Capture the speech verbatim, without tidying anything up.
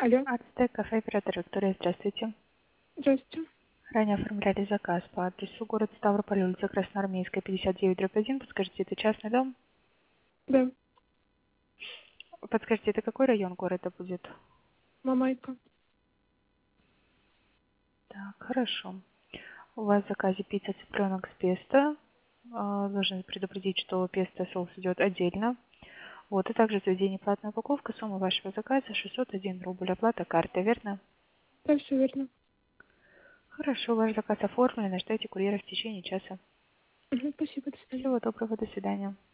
Алло, Ацтек, кафе, оператор Виктория, здравствуйте. здравствуйте. Ранее оформляли заказ по адресу город Ставрополь, улица Красноармейская, пятьдесят девять, дробь один. Подскажите, это частный дом? Да, Подскажите, это какой район города будет? Мамайка. Так, хорошо. У вас в заказе пицца цыпленок с песто. А, Должен предупредить, что песто соус идет отдельно. Вот, и также заведение платная упаковка. Сумма вашего заказа шестьсот один рубль. Оплата картой, верно? Да, все верно. Хорошо, ваш заказ оформлен. Ждайте курьера в течение часа. Мгм, спасибо, до свидания. Всего доброго, до свидания.